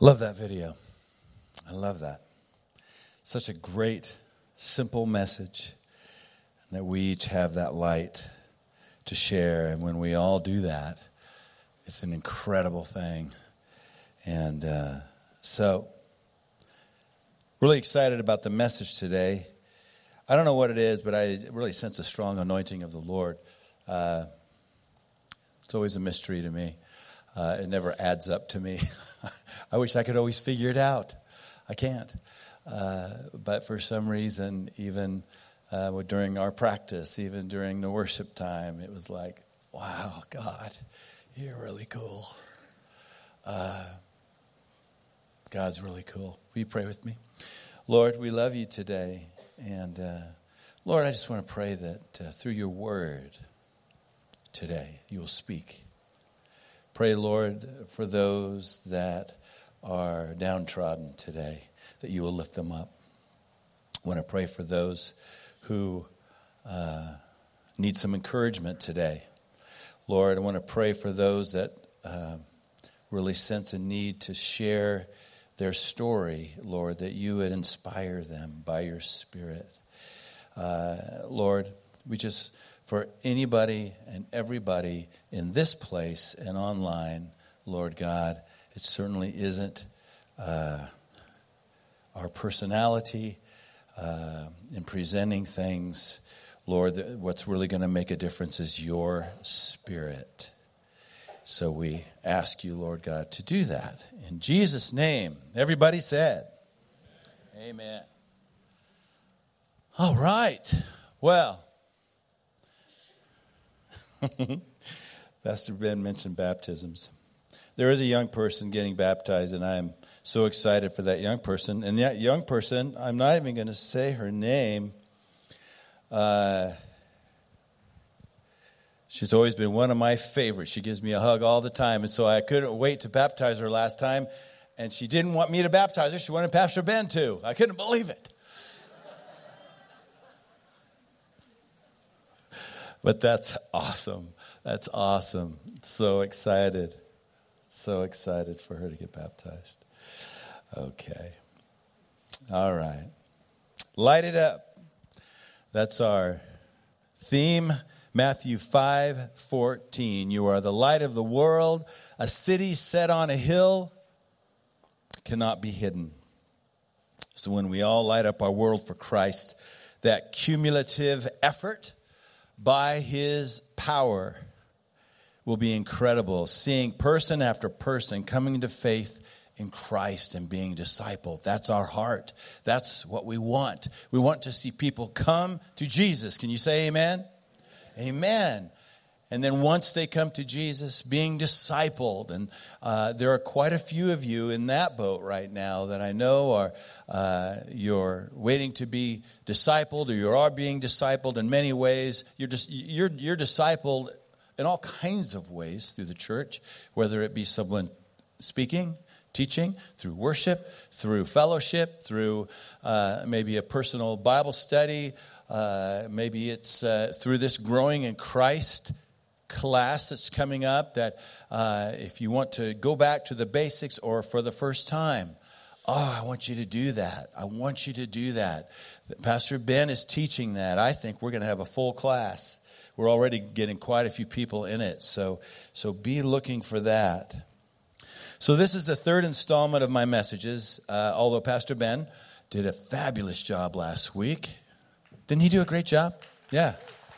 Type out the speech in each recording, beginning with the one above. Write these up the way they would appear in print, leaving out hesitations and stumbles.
Love that video. I love that. Such a great, simple message. And that we each have that light to share. And when we all do that, it's an incredible thing. And so, really excited about the message today. I don't know what it is, but I really sense a strong anointing of the Lord. It's always a mystery to me. It never adds up to me. I wish I could always figure it out. I can't. But for some reason, even during our practice, even during the worship time, it was like, wow, God, you're really cool. God's really cool. Will you pray with me? Lord, we love you today. And Lord, I just want to pray that through your word today, you will speak. Pray, Lord, for those that are downtrodden today, that you will lift them up. I want to pray for those who need some encouragement today. Lord, I want to pray for those that really sense a need to share their story, Lord, that you would inspire them by your Spirit. Lord, we just, for anybody and everybody in this place and online, Lord God, it certainly isn't our personality in presenting things. Lord, what's really going to make a difference is your Spirit. So we ask you, Lord God, to do that. In Jesus' name, everybody said, amen. All right. Well, Pastor Ben mentioned baptisms. There is a young person getting baptized, and I am so excited for that young person. And that young person, I'm not even going to say her name. She's always been one of my favorites. She gives me a hug all the time, and so I couldn't wait to baptize her last time. And she didn't want me to baptize her. She wanted Pastor Ben to. I couldn't believe it. But that's awesome. That's awesome. So excited. So excited for her to get baptized. Okay. All right. Light it up. That's our theme. Matthew 5:14. You are the light of the world. A city set on a hill cannot be hidden. So when we all light up our world for Christ, that cumulative effort by his power will be incredible. Seeing person after person coming to faith in Christ and being discipled. That's our heart. That's what we want. We want to see people come to Jesus. Can you say amen? Amen. And then once they come to Jesus, being discipled. And there are quite a few of you in that boat right now that I know are you're waiting to be discipled, or you are being discipled in many ways. You're discipled in all kinds of ways through the church, whether it be someone speaking, teaching, through worship, through fellowship, through maybe a personal Bible study. Maybe it's through this Growing in Christ class that's coming up, that if you want to go back to the basics or for the first time, I want you to do that. I want you to do that. Pastor Ben is teaching that. I think we're going to have a full class. We're already getting quite a few people in it. So be looking for that. So this is the third installment of my messages, although Pastor Ben did a fabulous job last week. Didn't he do a great job? Yeah.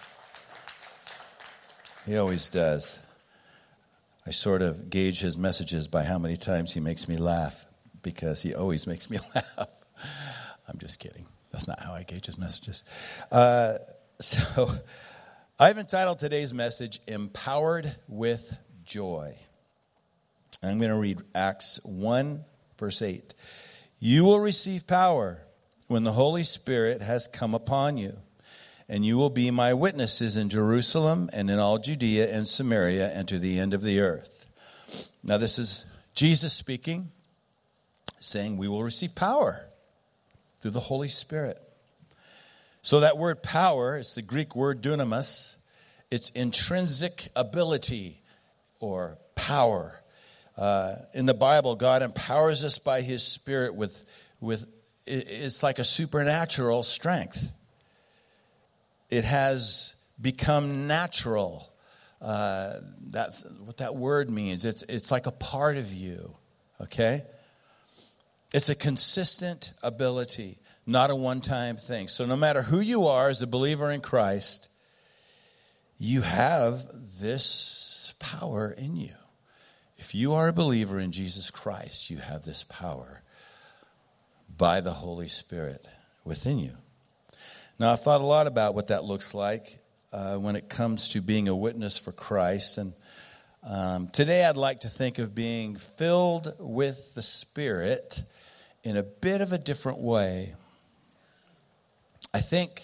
He always does. I sort of gauge his messages by how many times he makes me laugh, because he always makes me laugh. I'm just kidding. That's not how I gauge his messages. So I've entitled today's message, Empowered with Joy. I'm going to read Acts 1, verse 8. You will receive power when the Holy Spirit has come upon you, and you will be my witnesses in Jerusalem and in all Judea and Samaria and to the end of the earth. Now this is Jesus speaking, saying we will receive power through the Holy Spirit. So that word power is the Greek word dunamis. It's intrinsic ability or power. In the Bible, God empowers us by his Spirit with it's like a supernatural strength. It has become natural. That's what that word means. It's like a part of you, okay? It's a consistent ability, not a one-time thing. So no matter who you are as a believer in Christ, you have this power in you. If you are a believer in Jesus Christ, you have this power by the Holy Spirit within you. Now, I've thought a lot about what that looks like when it comes to being a witness for Christ. And today I'd like to think of being filled with the Spirit in a bit of a different way. I think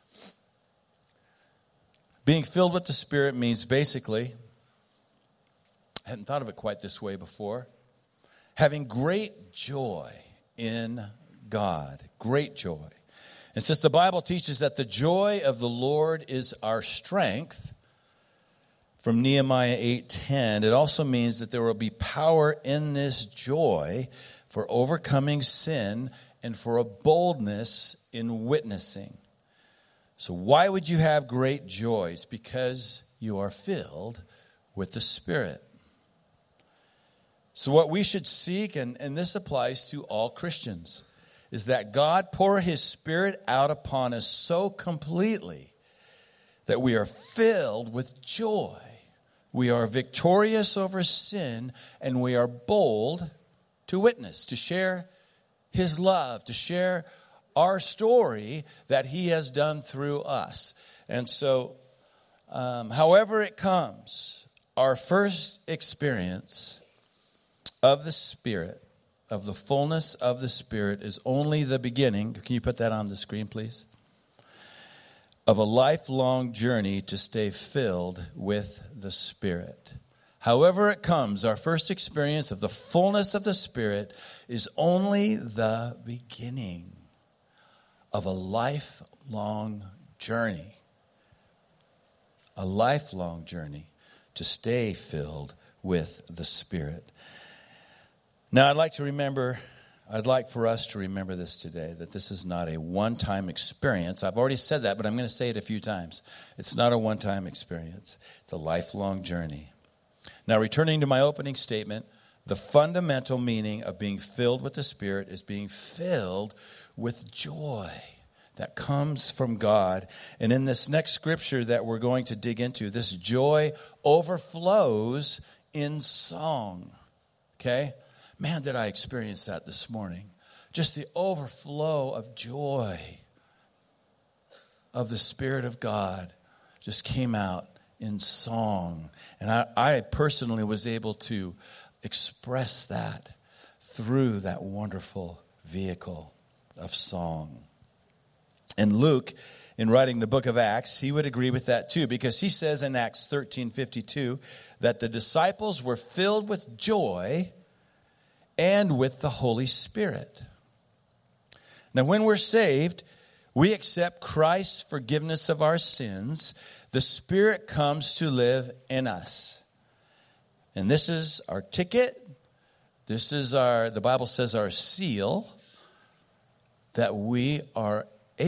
being filled with the Spirit means basically, I hadn't thought of it quite this way before, having great joy in God. Great joy. And since the Bible teaches that the joy of the Lord is our strength, from Nehemiah 8:10, it also means that there will be power in this joy for overcoming sin and for a boldness in witnessing. So why would you have great joy? It's because you are filled with the Spirit. So what we should seek, and this applies to all Christians, is that God pour his Spirit out upon us so completely that we are filled with joy. We are victorious over sin, and we are bold to witness, to share his love, to share our story that he has done through us. And so, however it comes, our first experience of the Spirit, of the fullness of the Spirit, is only the beginning. Can you put that on the screen, please? Of a lifelong journey to stay filled with the Spirit. However it comes, our first experience of the fullness of the Spirit is only the beginning of a lifelong journey. A lifelong journey to stay filled with the Spirit. Now, I'd like for us to remember this today, that this is not a one-time experience. I've already said that, but I'm going to say it a few times. It's not a one-time experience. It's a lifelong journey. Now, returning to my opening statement, the fundamental meaning of being filled with the Spirit is being filled with joy that comes from God. And in this next scripture that we're going to dig into, this joy overflows in song. Okay? Man, did I experience that this morning. Just the overflow of joy of the Spirit of God just came out in song. And I personally was able to express that through that wonderful vehicle of song. And Luke, in writing the book of Acts, he would agree with that too, because he says in Acts 13:52 that the disciples were filled with joy and with the Holy Spirit. Now, when we're saved, we accept Christ's forgiveness of our sins. The Spirit comes to live in us. And this is our ticket. This is the Bible says, our seal, that we are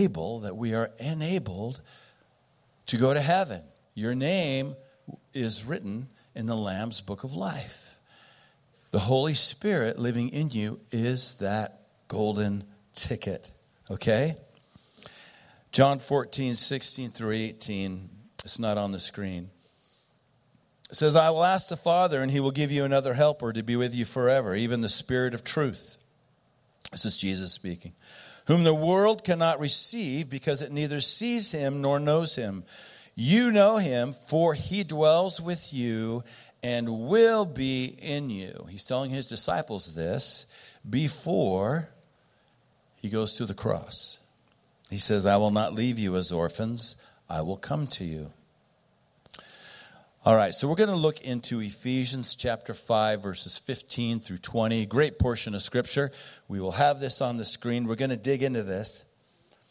enabled to go to heaven. Your name is written in the Lamb's Book of Life. The Holy Spirit living in you is that golden ticket. Okay? John 14:16 through 18. It's not on the screen. It says, I will ask the Father, and he will give you another helper to be with you forever, even the Spirit of truth. This is Jesus speaking. Whom the world cannot receive because it neither sees him nor knows him. You know him, for he dwells with you and will be in you. He's telling his disciples this before he goes to the cross. He says, I will not leave you as orphans. I will come to you. All right, so we're going to look into Ephesians chapter 5, verses 15 through 20. Great portion of Scripture. We will have this on the screen. We're going to dig into this.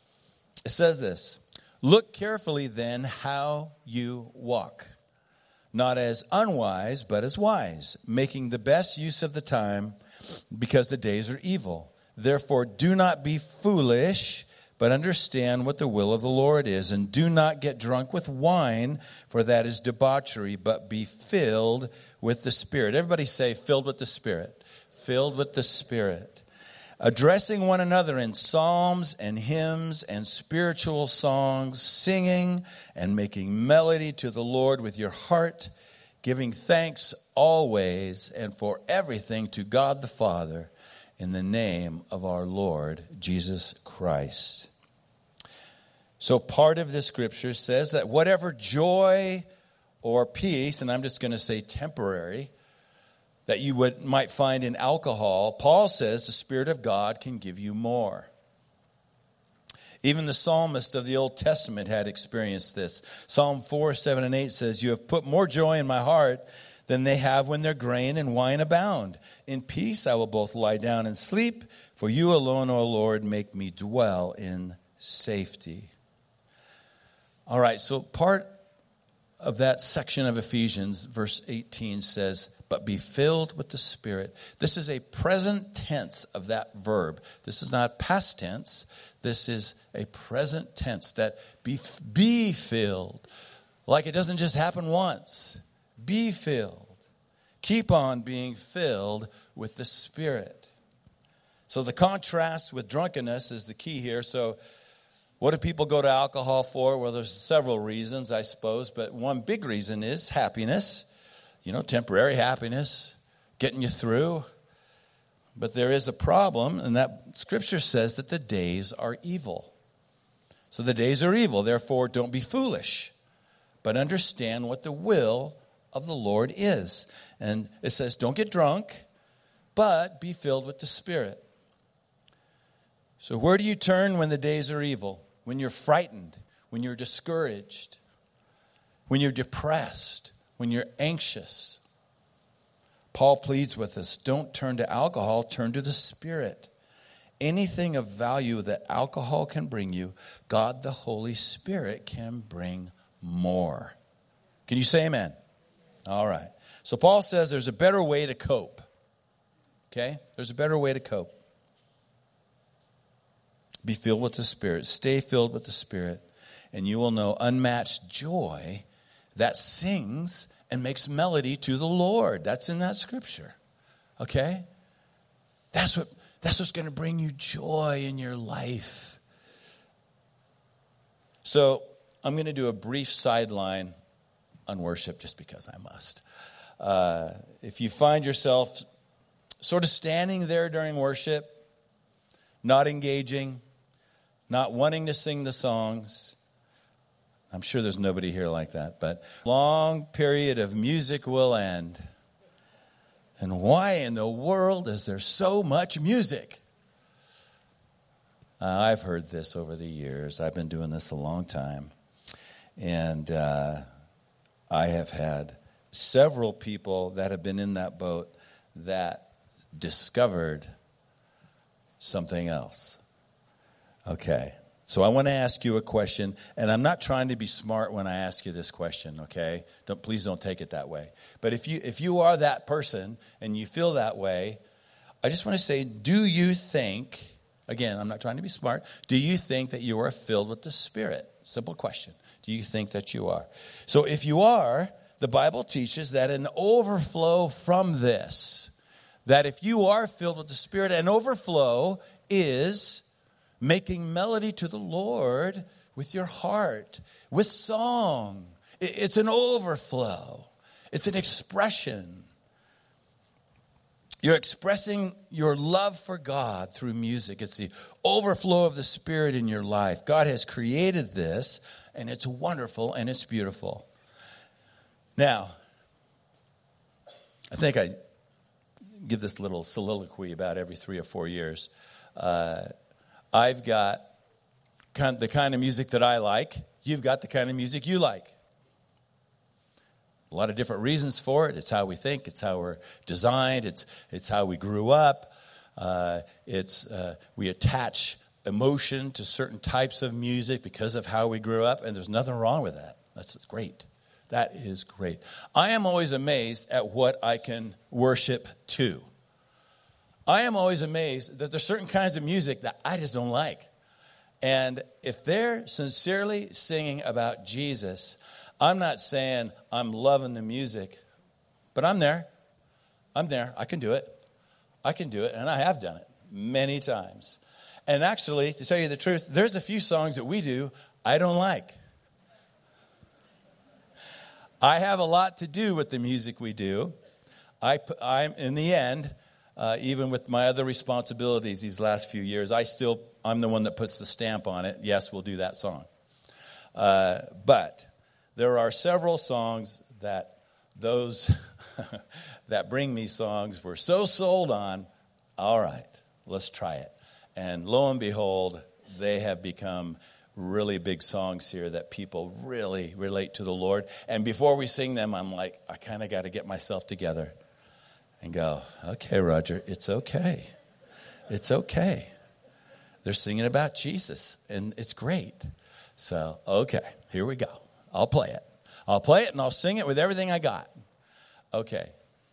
It says this, look carefully then how you walk, not as unwise, but as wise, making the best use of the time, because the days are evil. Therefore, do not be foolish, but understand what the will of the Lord is. And do not get drunk with wine, for that is debauchery, but be filled with the Spirit. Everybody say, filled with the Spirit. Filled with the Spirit. Addressing one another in psalms and hymns and spiritual songs, singing and making melody to the Lord with your heart, giving thanks always and for everything to God the Father, in the name of our Lord Jesus Christ. So part of this scripture says that whatever joy or peace, and I'm just going to say temporary, that you might find in alcohol, Paul says the Spirit of God can give you more. Even the psalmist of the Old Testament had experienced this. Psalm 4, 7, and 8 says, you have put more joy in my heart than they have when their grain and wine abound. In peace I will both lie down and sleep, for you alone, O Lord, make me dwell in safety. All right, so part of that section of Ephesians, verse 18 says, but be filled with the Spirit. This is a present tense of that verb. This is not past tense. This is a present tense, that be filled. Like it doesn't just happen once. Be filled. Keep on being filled with the Spirit. So the contrast with drunkenness is the key here. So what do people go to alcohol for? Well, there's several reasons, I suppose. But one big reason is happiness. Temporary happiness, getting you through. But there is a problem, and that scripture says that the days are evil. So the days are evil. Therefore, don't be foolish, but understand what the will of the Lord is. And it says, don't get drunk, but be filled with the Spirit. So where do you turn when the days are evil? When you're frightened, when you're discouraged, when you're depressed, when you're anxious. Paul pleads with us, don't turn to alcohol, turn to the Spirit. Anything of value that alcohol can bring you, God the Holy Spirit can bring more. Can you say amen? All right. So Paul says there's a better way to cope. Okay? There's a better way to cope. Be filled with the Spirit. Stay filled with the Spirit. And you will know unmatched joy that sings and makes melody to the Lord. That's in that scripture. Okay? That's what's going to bring you joy in your life. So I'm going to do a brief sideline on worship just because I must. If you find yourself sort of standing there during worship, not engaging, not wanting to sing the songs, I'm sure there's nobody here like that, but long period of music will end. And why in the world is there so much music? I've heard this over the years. I've been doing this a long time. And I have had several people that have been in that boat that discovered something else. Okay. So I want to ask you a question, and I'm not trying to be smart when I ask you this question, okay? Please don't take it that way. But if you are that person and you feel that way, I just want to say, do you think, again, I'm not trying to be smart, do you think that you are filled with the Spirit? Simple question. Do you think that you are? So if you are, the Bible teaches that an overflow from this, that if you are filled with the Spirit, an overflow is making melody to the Lord with your heart, with song. It's an overflow. It's an expression. You're expressing your love for God through music. It's the overflow of the Spirit in your life. God has created this, and it's wonderful and it's beautiful. Now, I think I give this little soliloquy about every 3 or 4 years. I've got the kind of music that I like. You've got the kind of music you like. A lot of different reasons for it. It's how we think. It's how we're designed. It's how we grew up. We attach emotion to certain types of music because of how we grew up, and there's nothing wrong with that. That's great. That is great. I am always amazed at what I can worship to. I am always amazed that there's certain kinds of music that I just don't like. And if they're sincerely singing about Jesus, I'm not saying I'm loving the music, but I'm there. I'm there. I can do it. I can do it, and I have done it many times. And actually, to tell you the truth, there's a few songs that we do I don't like. I have a lot to do with the music we do. I'm in the end, even with my other responsibilities these last few years, I'm the one that puts the stamp on it. Yes, we'll do that song. But there are several songs that those that bring me songs were so sold on. All right, let's try it. And lo and behold, they have become really big songs here that people really relate to the Lord. And before we sing them, I'm like, I kind of got to get myself together and go, okay, Roger, it's okay. It's okay. They're singing about Jesus, and it's great. So, okay, here we go. I'll play it. I'll play it, and I'll sing it with everything I got. Okay.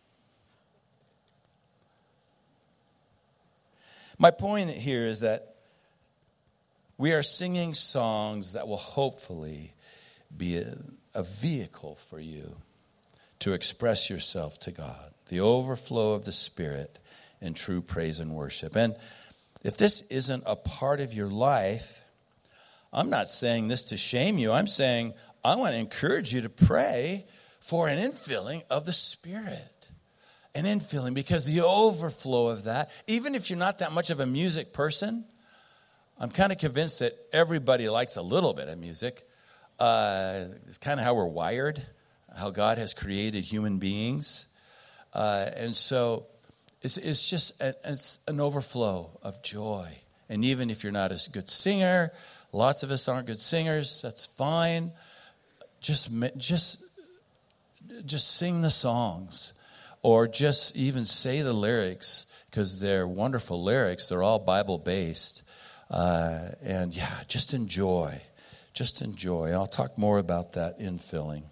My point here is that we are singing songs that will hopefully be a vehicle for you to express yourself to God, the overflow of the Spirit in true praise and worship. And if this isn't a part of your life, I'm not saying this to shame you. I'm saying I want to encourage you to pray for an infilling of the Spirit. An infilling, because the overflow of that, even if you're not that much of a music person, I'm kind of convinced that everybody likes a little bit of music. It's kind of how we're wired, how God has created human beings. And so it's just an overflow of joy. And even if you're not a good singer, lots of us aren't good singers, that's fine. Just sing the songs. Or just even say the lyrics, because they're wonderful lyrics. They're all Bible-based. And yeah, just enjoy. Just enjoy. I'll talk more about that infilling.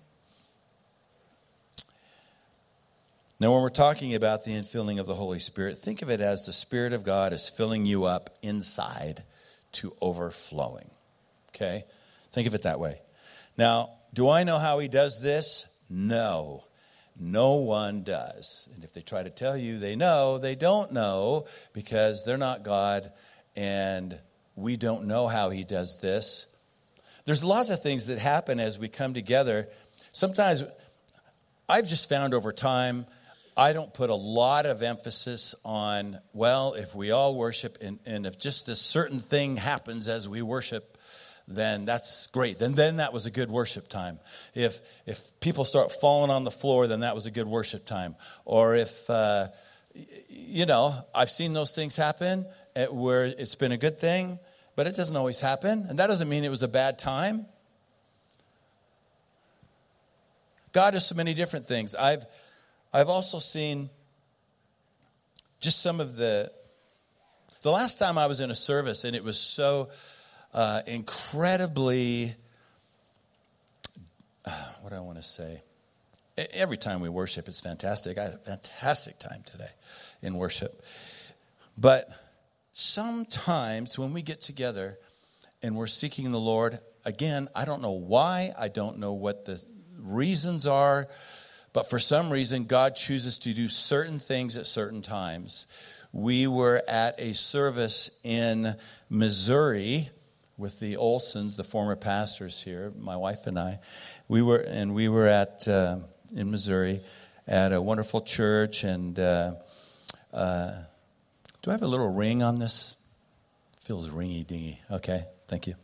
Now, when we're talking about the infilling of the Holy Spirit, think of it as the Spirit of God is filling you up inside to overflowing. Okay? Think of it that way. Now, do I know how He does this? No. No one does. And if they try to tell you they know, they don't know, because they're not God, and we don't know how He does this. There's lots of things that happen as we come together. Sometimes I've just found over time, I don't put a lot of emphasis on, well, if we all worship and if just this certain thing happens as we worship, then that's great. Then that was a good worship time. If people start falling on the floor, then that was a good worship time. Or if, I've seen those things happen where it's been a good thing, but it doesn't always happen. And that doesn't mean it was a bad time. God does so many different things. I've also seen just some of the last time I was in a service, and it was so incredibly, what do I want to say? Every time we worship, it's fantastic. I had a fantastic time today in worship. But sometimes when we get together and we're seeking the Lord, again, I don't know why. I don't know what the reasons are. But for some reason, God chooses to do certain things at certain times. We were at a service in Missouri with the Olsons, the former pastors here, my wife and I. We were at in Missouri at a wonderful church. And do I have a little ring on this? Feels ringy-dingy. Okay, thank you.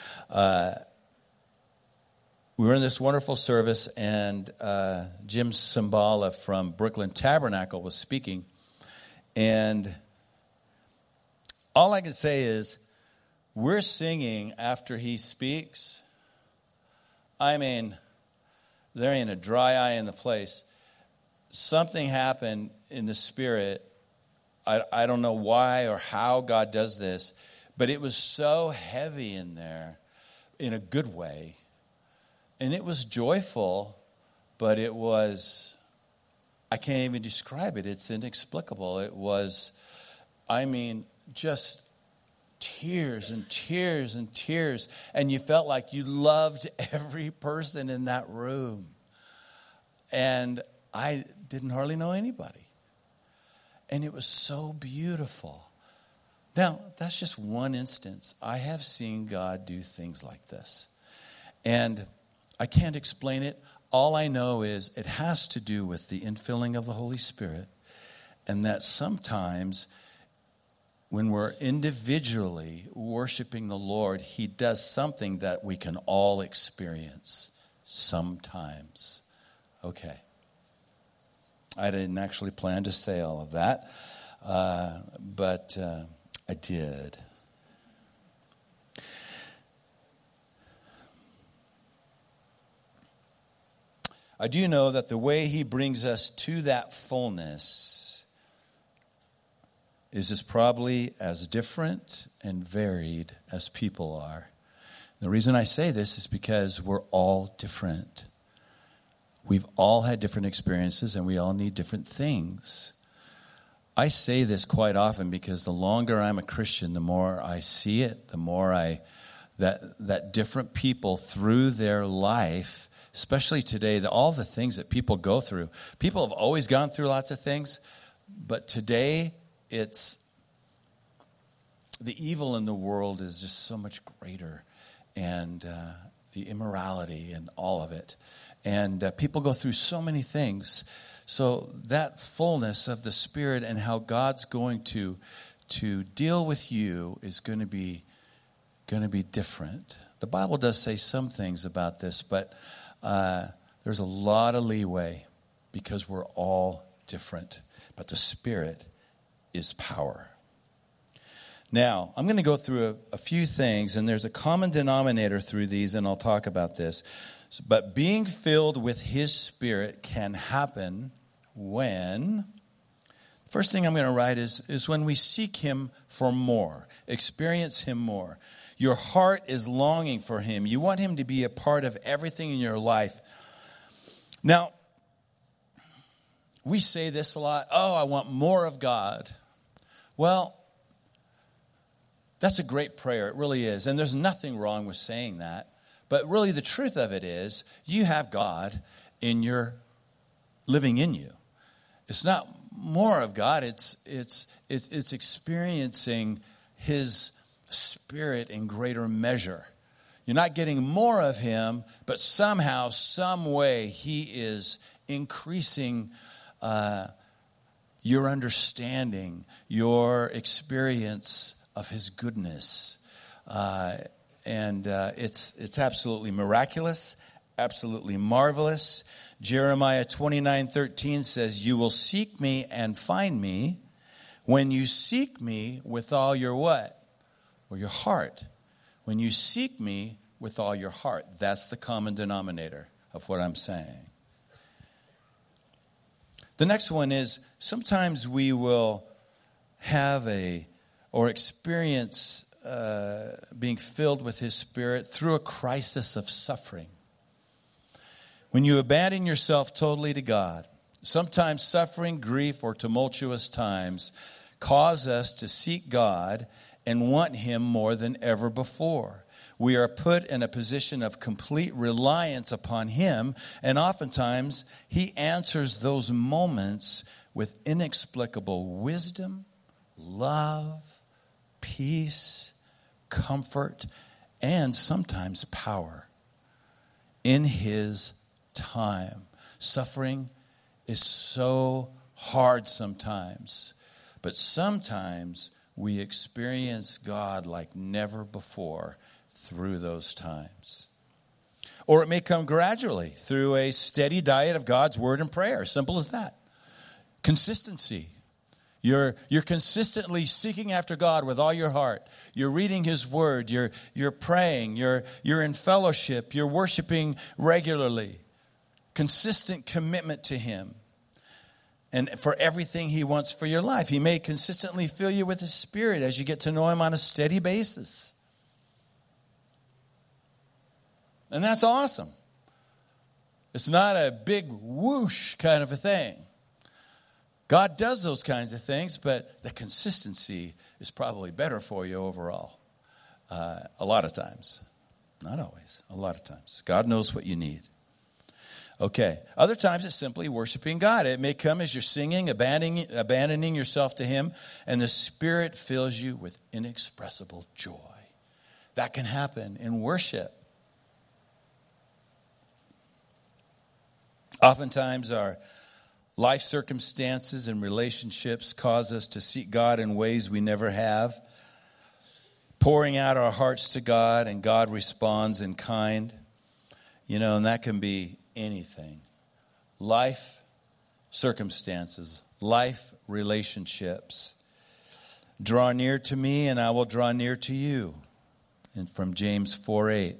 We were in this wonderful service, and Jim Cymbala from Brooklyn Tabernacle was speaking. And all I can say is, we're singing after he speaks. I mean, there ain't a dry eye in the place. Something happened in the Spirit. I don't know why or how God does this, but it was so heavy in there in a good way. And it was joyful. but it was, I can't even describe it. It's inexplicable. It was, just tears and tears and tears. And you felt like you loved every person in that room. And I didn't hardly know anybody. And it was so beautiful. Now, that's just one instance. I have seen God do things like this. And I can't explain it. All I know is it has to do with the infilling of the Holy Spirit. And that sometimes when we're individually worshiping the Lord, He does something that we can all experience sometimes. Okay. I didn't actually plan to say all of that, but I did. I do know that the way He brings us to that fullness is probably as different and varied as people are. The reason I say this is because we're all different. We've all had different experiences, and we all need different things. I say this quite often because the longer I'm a Christian, the more I see it, the more that different people through their life, especially today, all the things that people go through. People have always gone through lots of things, but today it's the evil in the world is just so much greater, and the immorality and all of it. And people go through so many things. So that fullness of the Spirit and how God's going to deal with you is going to be different. The Bible does say some things about this, but there's a lot of leeway because we're all different. But the Spirit is power. Now, I'm going to go through a few things, and there's a common denominator through these, and I'll talk about this. But being filled with His Spirit can happen when, first thing I'm going to write is when we seek Him for more, experience Him more. Your heart is longing for Him. You want Him to be a part of everything in your life. Now, we say this a lot, I want more of God. Well, that's a great prayer. It really is. And there's nothing wrong with saying that. But really the truth of it is you have God living in you. It's not more of God. It's experiencing His Spirit in greater measure. You're not getting more of Him, but somehow, some way He is increasing your understanding, your experience of His goodness. And it's absolutely miraculous, absolutely marvelous. Jeremiah 29:13 says, "You will seek me and find me when you seek me with all your what? Or your heart. When you seek me with all your heart." That's the common denominator of what I'm saying. The next one is sometimes we will have or experience being filled with His Spirit through a crisis of suffering. When you abandon yourself totally to God, sometimes suffering, grief, or tumultuous times cause us to seek God and want Him more than ever before. We are put in a position of complete reliance upon Him, and oftentimes He answers those moments with inexplicable wisdom, love, peace, comfort, and sometimes power in His time. Suffering is so hard sometimes, but sometimes we experience God like never before through those times. Or it may come gradually through a steady diet of God's Word and prayer. Simple as that. Consistency. You're consistently seeking after God with all your heart. You're reading His Word. You're praying. You're in fellowship. You're worshiping regularly. Consistent commitment to Him. And for everything He wants for your life. He may consistently fill you with His Spirit as you get to know Him on a steady basis. And that's awesome. It's not a big whoosh kind of a thing. God does those kinds of things, but the consistency is probably better for you overall. A lot of times. Not always. A lot of times. God knows what you need. Okay. Other times it's simply worshiping God. It may come as you're singing, abandoning yourself to Him, and the Spirit fills you with inexpressible joy. That can happen in worship. Oftentimes our life circumstances and relationships cause us to seek God in ways we never have, pouring out our hearts to God, and God responds in kind. And that can be anything. Life circumstances, life relationships. Draw near to me and I will draw near to you. And from James 4:8.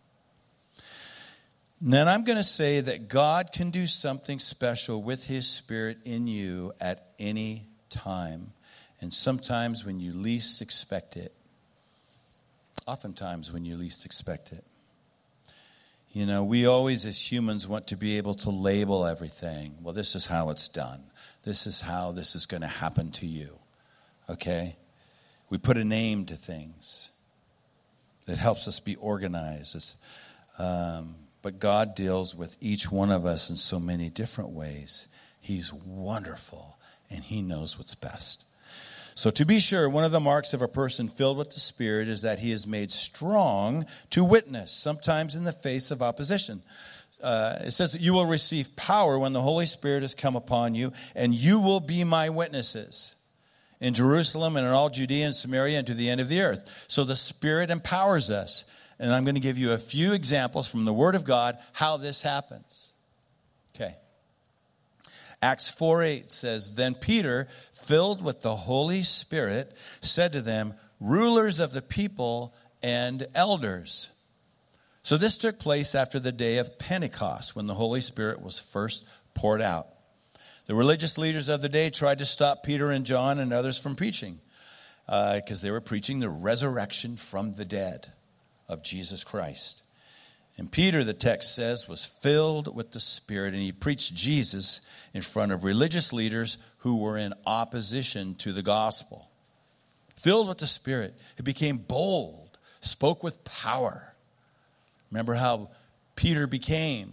Now I'm going to say that God can do something special with His Spirit in you at any time. And sometimes when you least expect it. Oftentimes when you least expect it. We always as humans want to be able to label everything. Well, this is how it's done. This is how this is going to happen to you. Okay? We put a name to things. That helps us be organized. But God deals with each one of us in so many different ways. He's wonderful, and He knows what's best. So to be sure, one of the marks of a person filled with the Spirit is that he is made strong to witness, sometimes in the face of opposition. It says that you will receive power when the Holy Spirit has come upon you, and you will be my witnesses in Jerusalem and in all Judea and Samaria and to the end of the earth. So the Spirit empowers us. And I'm going to give you a few examples from the Word of God how this happens. Okay. Acts 4:8 says, Then Peter, filled with the Holy Spirit, said to them, Rulers of the people and elders. So this took place after the day of Pentecost, when the Holy Spirit was first poured out. The religious leaders of the day tried to stop Peter and John and others from preaching because they were preaching the resurrection from the dead of Jesus Christ. And Peter, the text says, was filled with the Spirit, and he preached Jesus in front of religious leaders who were in opposition to the gospel. Filled with the Spirit, he became bold, spoke with power. Remember how Peter became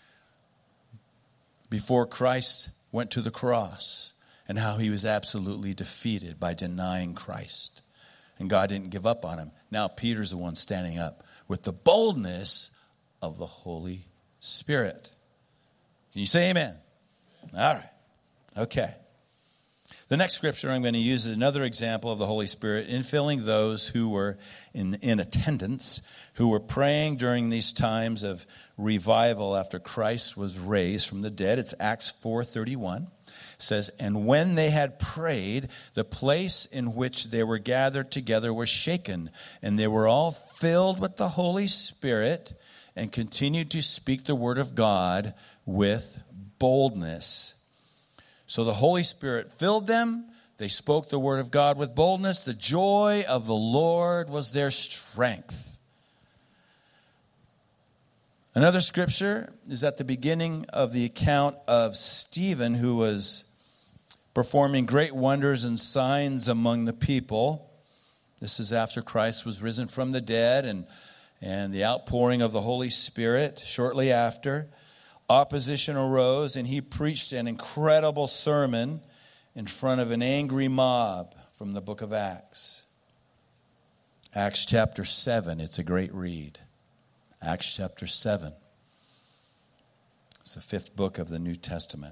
before Christ went to the cross, and how he was absolutely defeated by denying Christ. And God didn't give up on him. Now Peter's the one standing up with the boldness of the Holy Spirit. Can you say amen? All right. Okay. The next scripture I'm going to use is another example of the Holy Spirit infilling those who were in attendance, who were praying during these times of revival after Christ was raised from the dead. It's Acts 4:31. Says, and when they had prayed, the place in which they were gathered together was shaken, and they were all filled with the Holy Spirit and continued to speak the word of God with boldness. So the Holy Spirit filled them. They spoke the word of God with boldness. The joy of the Lord was their strength. Another scripture is at the beginning of the account of Stephen, who was performing great wonders and signs among the people. This is after Christ was risen from the dead and the outpouring of the Holy Spirit. Shortly after, opposition arose, and he preached an incredible sermon in front of an angry mob from the book of Acts. Acts chapter 7, it's a great read. Acts chapter 7. It's the 5th book of the New Testament.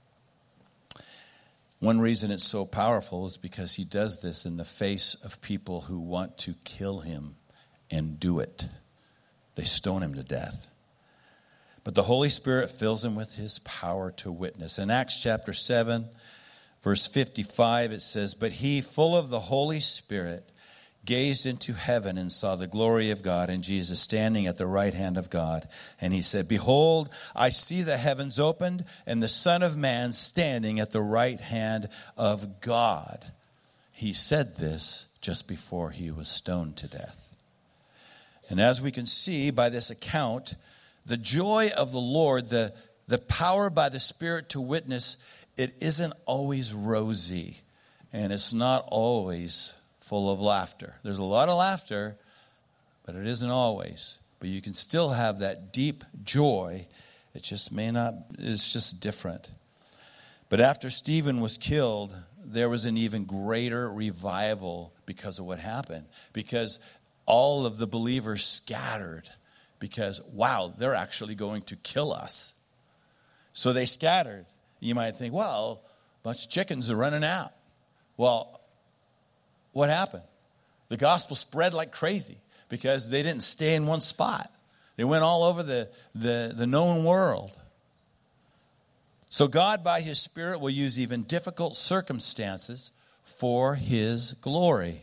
One reason it's so powerful is because he does this in the face of people who want to kill him and do it. They stone him to death. But the Holy Spirit fills him with his power to witness. In Acts chapter 7, verse 55, it says, But he, full of the Holy Spirit, gazed into heaven and saw the glory of God and Jesus standing at the right hand of God. And he said, Behold, I see the heavens opened and the Son of Man standing at the right hand of God. He said this just before he was stoned to death. And as we can see by this account, The joy of the Lord, the power by the Spirit to witness, it isn't always rosy, and it's not always full of laughter. There's a lot of laughter, but it isn't always. But you can still have that deep joy. It just may not, it's just different. But after Stephen was killed, there was an even greater revival because of what happened. Because all of the believers scattered. Because, wow, they're actually going to kill us. So they scattered. You might think, well, a bunch of chickens are running out. Well, what happened? The gospel spread like crazy because they didn't stay in one spot. They went all over the known world. So God, by His Spirit, will use even difficult circumstances for His glory.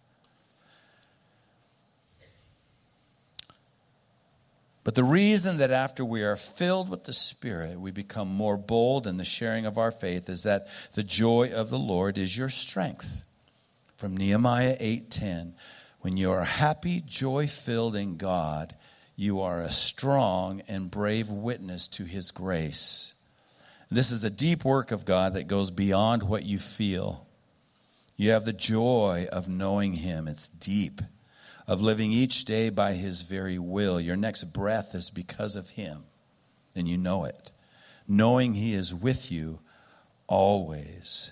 But the reason that after we are filled with the Spirit, we become more bold in the sharing of our faith is that the joy of the Lord is your strength. From Nehemiah 8:10, when you are happy, joy-filled in God, you are a strong and brave witness to His grace. This is a deep work of God that goes beyond what you feel. You have the joy of knowing Him. It's deep. Of living each day by His very will. Your next breath is because of Him, and you know it. Knowing He is with you always.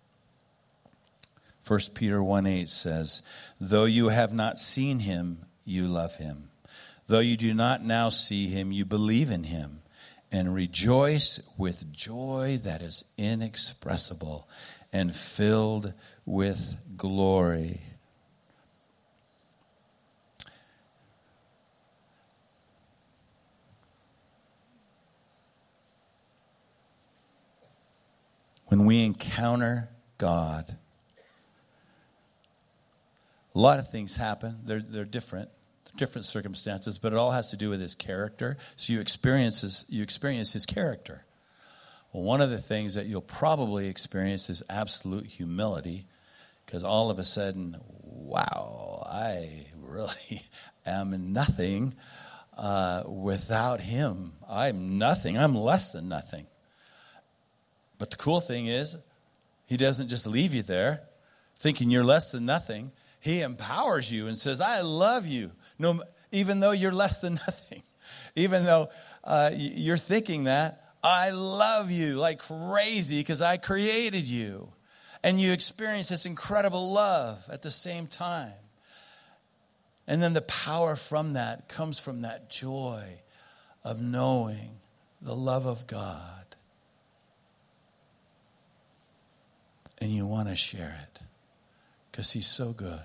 1 Peter 1:8 says, though you have not seen Him, you love Him. Though you do not now see Him, you believe in Him, and rejoice with joy that is inexpressible and filled with glory. When we encounter God, a lot of things happen. They're different circumstances, but it all has to do with His character. So you experience His character. Well, one of the things that you'll probably experience is absolute humility, because all of a sudden, wow, I really am nothing without Him. I'm nothing. I'm less than nothing. But the cool thing is, He doesn't just leave you there thinking you're less than nothing. He empowers you and says, I love you, even though you're less than nothing. Even though you're thinking that, I love you like crazy because I created you. And you experience this incredible love at the same time. And then the power from that comes from that joy of knowing the love of God. And you want to share it because He's so good.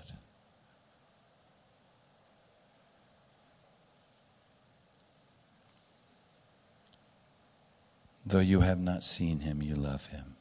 Though you have not seen Him, you love Him.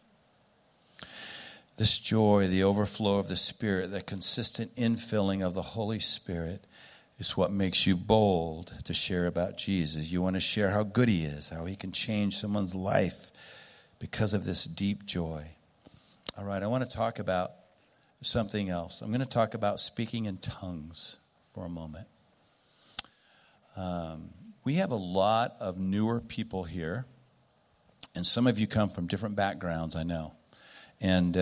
This joy, the overflow of the Spirit, the consistent infilling of the Holy Spirit is what makes you bold to share about Jesus. You want to share how good He is, how He can change someone's life because of this deep joy. All right, I want to talk about something else. I'm going to talk about speaking in tongues for a moment. We have a lot of newer people here, and some of you come from different backgrounds, I know. And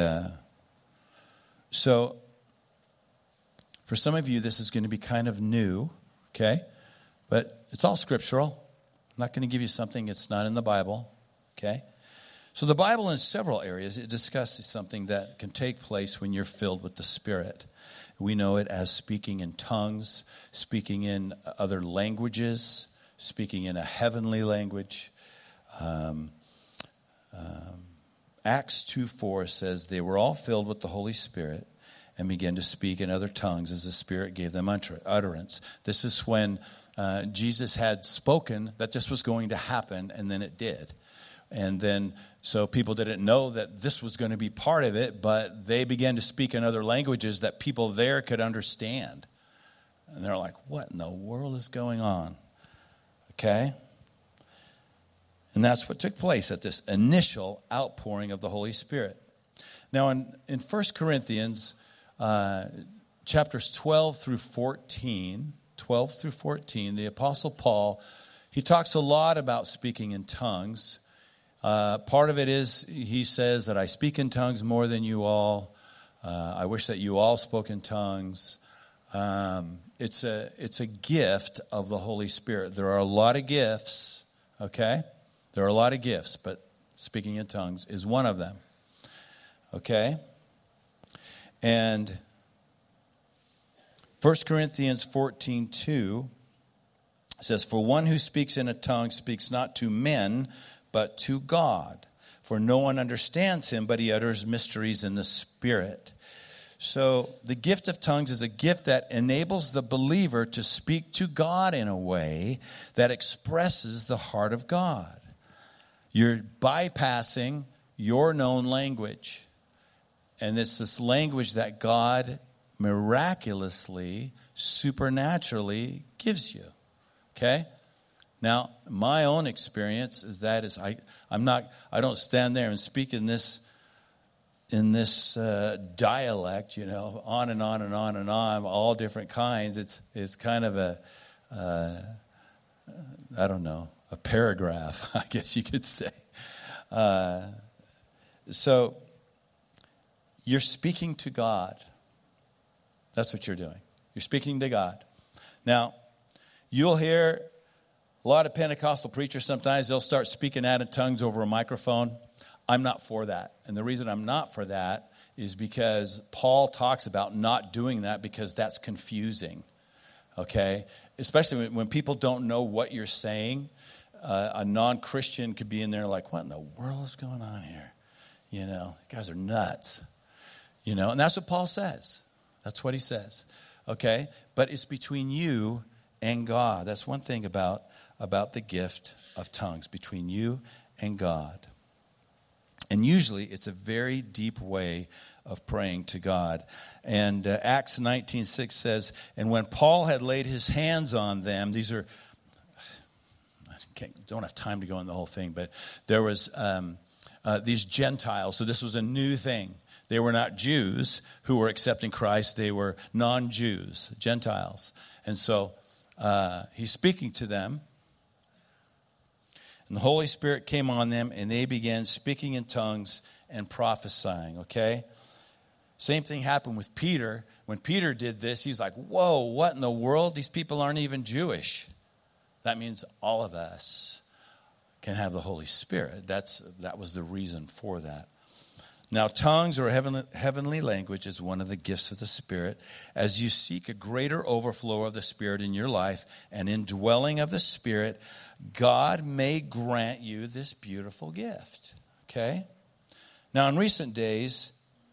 so for some of you, this is going to be kind of new, okay? But it's all scriptural. I'm not going to give you something that's not in the Bible, okay? So the Bible in several areas, it discusses something that can take place when you're filled with the Spirit. We know it as speaking in tongues, speaking in other languages, speaking in a heavenly language. Acts 2:4 says they were all filled with the Holy Spirit and began to speak in other tongues as the Spirit gave them utterance. This is when Jesus had spoken that this was going to happen, and then it did. And then, so people didn't know that this was going to be part of it, but they began to speak in other languages that people there could understand. And they're like, what in the world is going on? Okay? And that's what took place at this initial outpouring of the Holy Spirit. Now, in 1 Corinthians, chapters 12 through 14, the Apostle Paul, he talks a lot about speaking in tongues. Part of it is he says that I speak in tongues more than you all. I wish that you all spoke in tongues. It's a gift of the Holy Spirit. There are a lot of gifts, okay? There are a lot of gifts, but speaking in tongues is one of them, okay? And 1 Corinthians 14:2 says, "For one who speaks in a tongue speaks not to men, but to God. For no one understands him, but he utters mysteries in the Spirit." So the gift of tongues is a gift that enables the believer to speak to God in a way that expresses the heart of God. You're bypassing your known language. And it's this language that God miraculously, supernaturally gives you. Okay? Now, my own experience is that I don't stand there and speak in this dialect, on and on and on and on, all different kinds. It's kind of a paragraph, I guess you could say. So you're speaking to God. That's what you're doing. You're speaking to God. Now, you'll hear a lot of Pentecostal preachers sometimes, they'll start speaking out in tongues over a microphone. I'm not for that. And the reason I'm not for that is because Paul talks about not doing that because that's confusing. Okay? Especially when people don't know what you're saying. A non-Christian could be in there like, what in the world is going on here? You guys are nuts. And that's what Paul says. That's what he says. Okay? But it's between you and God. That's one thing about the gift of tongues, between you and God. And usually it's a very deep way of praying to God. And Acts 19:6 says, "And when Paul had laid his hands on them," don't have time to go in the whole thing, but there was these Gentiles. So this was a new thing. They were not Jews who were accepting Christ. They were non-Jews, Gentiles. And so he's speaking to them. And the Holy Spirit came on them, and they began speaking in tongues and prophesying, okay? Same thing happened with Peter. When Peter did this, he's like, whoa, what in the world? These people aren't even Jewish. That means all of us can have the Holy Spirit. That was the reason for that. Now, tongues or heavenly language is one of the gifts of the Spirit. As you seek a greater overflow of the Spirit in your life and indwelling of the Spirit, God may grant you this beautiful gift. Okay? Now, in recent days,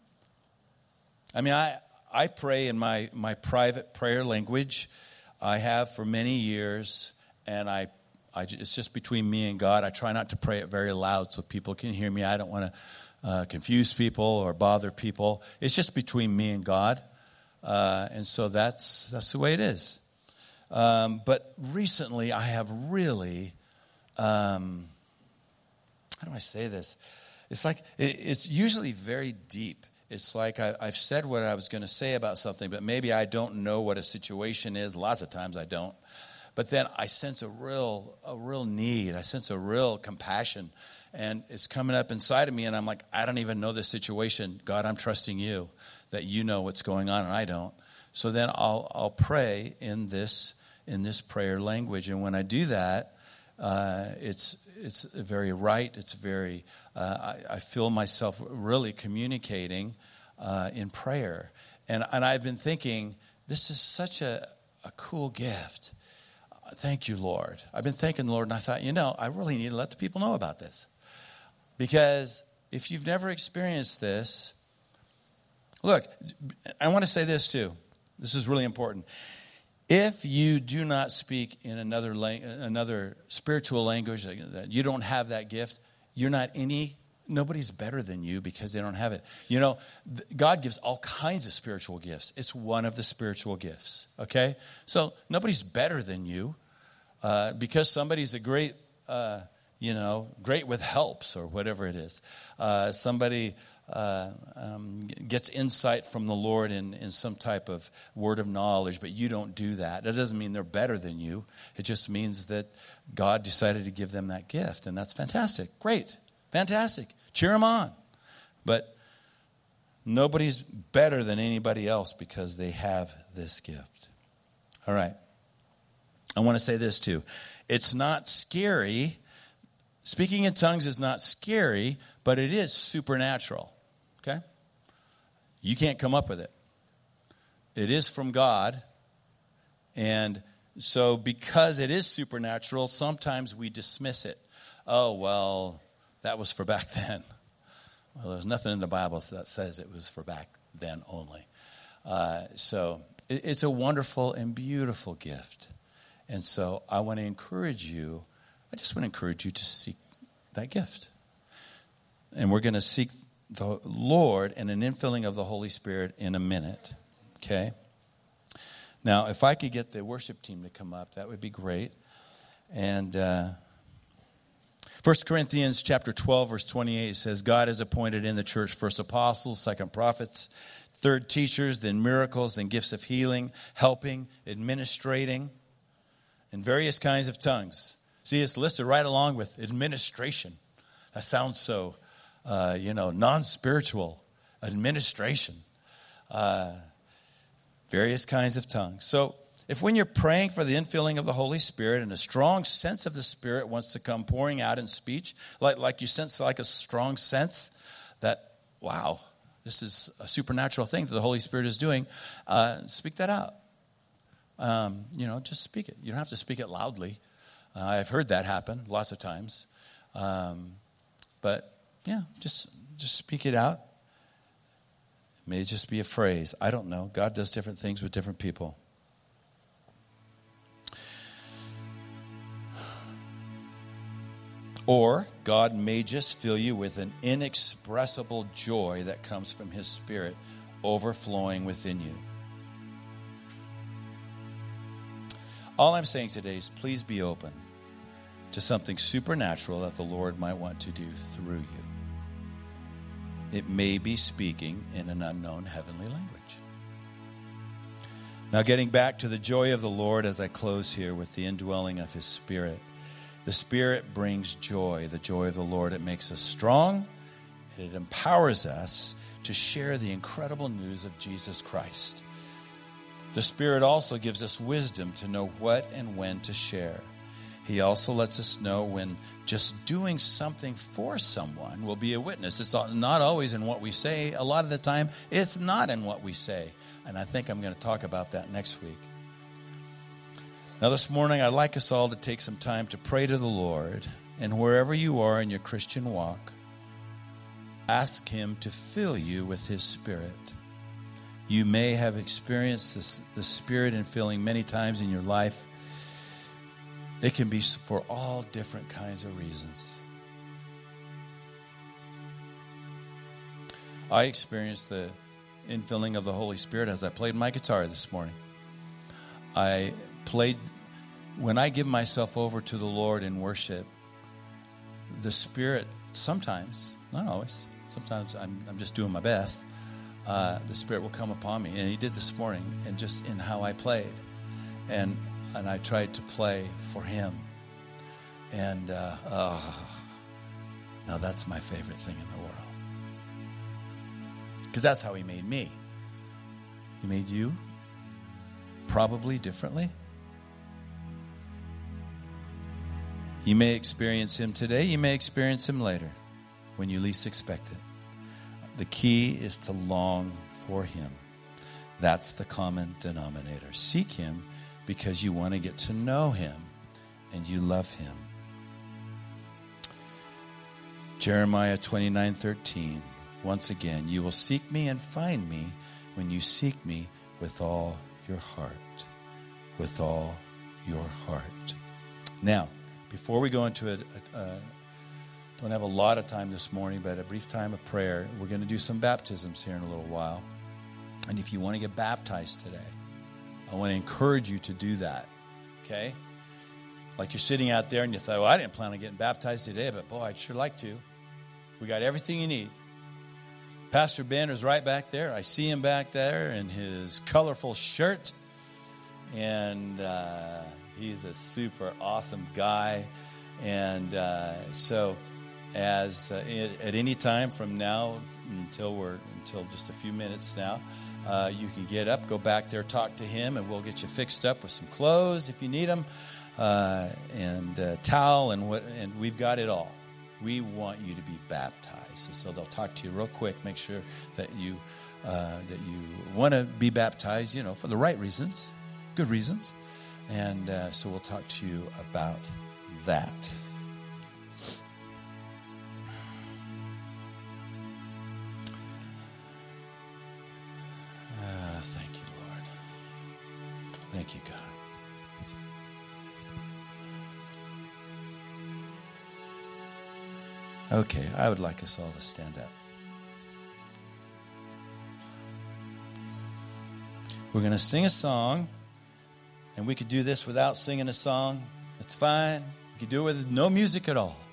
I pray in my private prayer language. I have for many years, and it's just between me and God. I try not to pray it very loud so people can hear me. I don't want to confuse people or bother people. It's just between me and God. And so that's the way it is. But recently I have really, how do I say this? It's like, it's usually very deep. It's like I've said what I was going to say about something, but maybe I don't know what a situation is. Lots of times I don't. But then I sense a real need. I sense a real compassion. And it's coming up inside of me, and I'm like, I don't even know this situation. God, I'm trusting you that you know what's going on, and I don't. So then I'll pray in this prayer language, and when I do that, it's very right. It's very I feel myself really communicating in prayer, and I've been thinking this is such a cool gift. Thank you, Lord. I've been thanking the Lord, and I thought, I really need to let the people know about this. Because if you've never experienced this, look, I want to say this too. This is really important. If you do not speak in another spiritual language, that you don't have that gift, nobody's better than you because they don't have it. God gives all kinds of spiritual gifts. It's one of the spiritual gifts, okay? So nobody's better than you because somebody's a great, great with helps or whatever it is. Somebody gets insight from the Lord in some type of word of knowledge, but you don't do that. That doesn't mean they're better than you. It just means that God decided to give them that gift, and that's fantastic. Great. Fantastic. Cheer them on. But nobody's better than anybody else because they have this gift. All right. I want to say this too. It's not scary. Speaking in tongues is not scary, but it is supernatural. Okay? You can't come up with it. It is from God. And so because it is supernatural, sometimes we dismiss it. Oh, well, that was for back then. Well, there's nothing in the Bible that says it was for back then only. So it's a wonderful and beautiful gift. And so I want to encourage you, I just want to encourage you to seek that gift. And we're going to seek the Lord and an infilling of the Holy Spirit in a minute. Okay? Now, if I could get the worship team to come up, that would be great. And 1 Corinthians chapter 12, verse 28 says, God has appointed in the church first apostles, second prophets, third teachers, then miracles, then gifts of healing, helping, administrating, and various kinds of tongues. See, it's listed right along with administration. That sounds so, non-spiritual. Administration. Various kinds of tongues. So, if when you're praying for the infilling of the Holy Spirit and a strong sense of the Spirit wants to come pouring out in speech, like you sense like a strong sense that, wow, this is a supernatural thing that the Holy Spirit is doing, speak that out. Just speak it. You don't have to speak it loudly. I've heard that happen lots of times. But, just speak it out. It may just be a phrase. I don't know. God does different things with different people. Or God may just fill you with an inexpressible joy that comes from His Spirit overflowing within you. All I'm saying today is please be open to something supernatural that the Lord might want to do through you. It may be speaking in an unknown heavenly language. Now, getting back to the joy of the Lord as I close here with the indwelling of His Spirit. The Spirit brings joy, the joy of the Lord. It makes us strong, and it empowers us to share the incredible news of Jesus Christ. The Spirit also gives us wisdom to know what and when to share. He also lets us know when just doing something for someone will be a witness. It's not always in what we say. A lot of the time, it's not in what we say. And I think I'm going to talk about that next week. Now, this morning, I'd like us all to take some time to pray to the Lord. And wherever you are in your Christian walk, ask Him to fill you with His Spirit. You may have experienced the Spirit infilling many times in your life. It can be for all different kinds of reasons. I experienced the infilling of the Holy Spirit as I played my guitar this morning. When I give myself over to the Lord in worship, the Spirit sometimes, not always, sometimes I'm just doing my best, the Spirit will come upon me. And He did this morning, and just in how I played. And I tried to play for Him. And, now that's my favorite thing in the world. Because that's how He made me. He made you probably differently. You may experience Him today. You may experience Him later when you least expect it. The key is to long for Him. That's the common denominator. Seek Him because you want to get to know Him and you love Him. Jeremiah 29:13. Once again, you will seek me and find me when you seek me with all your heart. With all your heart. Now, before we go into don't have a lot of time this morning, but a brief time of prayer. We're going to do some baptisms here in a little while. And if you want to get baptized today, I want to encourage you to do that. Okay? Like you're sitting out there and you thought, well, I didn't plan on getting baptized today, but boy, I'd sure like to. We got everything you need. Pastor Ben is right back there. I see him back there in his colorful shirt. And he's a super awesome guy. And so as at any time from now until just a few minutes now, you can get up, go back there, talk to him, and we'll get you fixed up with some clothes if you need them, and towel, and we've got it all. We want you to be baptized. So they'll talk to you real quick, make sure that you want to be baptized, for the right reasons, good reasons. And so we'll talk to you about that. Thank you, Lord. Thank you, God. Okay, I would like us all to stand up. We're going to sing a song, and we could do this without singing a song. That's fine. We could do it with no music at all.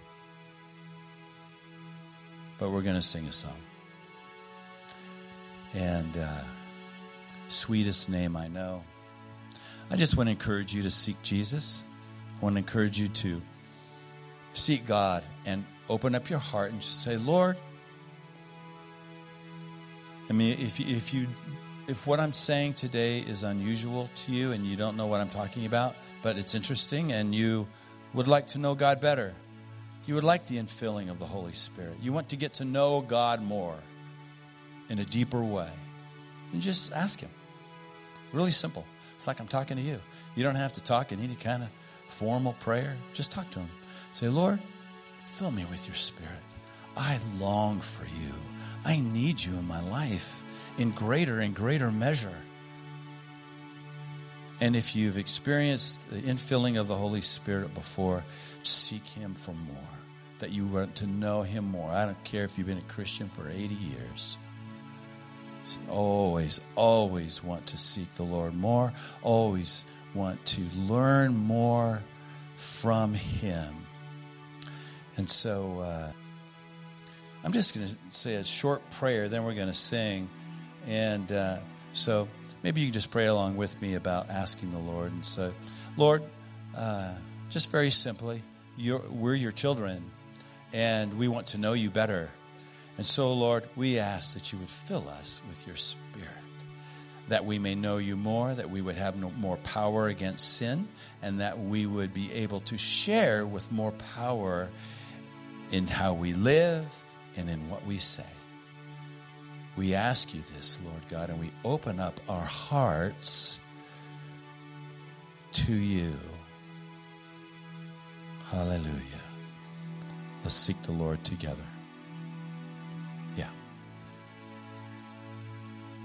But we're going to sing a song. And sweetest name I know. I just want to encourage you to seek Jesus. I want to encourage you to seek God and open up your heart and just say, Lord, I mean, if what I'm saying today is unusual to you and you don't know what I'm talking about, but it's interesting and you would like to know God better, you would like the infilling of the Holy Spirit, you want to get to know God more in a deeper way, and just ask Him. Really simple. It's like I'm talking to you. You don't have to talk in any kind of formal prayer. Just talk to Him. Say, Lord, fill me with your Spirit. I long for you. I need you in my life in greater and greater measure. And if you've experienced the infilling of the Holy Spirit before, seek Him for more, that you want to know Him more. I don't care if you've been a Christian for 80 years. Always, always want to seek the Lord more. Always want to learn more from Him. And so I'm just going to say a short prayer, then we're going to sing. And so maybe you can just pray along with me about asking the Lord. And so, Lord, just very simply, we're your children, and we want to know you better. And so, Lord, we ask that you would fill us with your Spirit, that we may know you more, that we would have more power against sin, and that we would be able to share with more power in how we live and in what we say. We ask you this, Lord God, and we open up our hearts to you. Hallelujah. Let's seek the Lord together.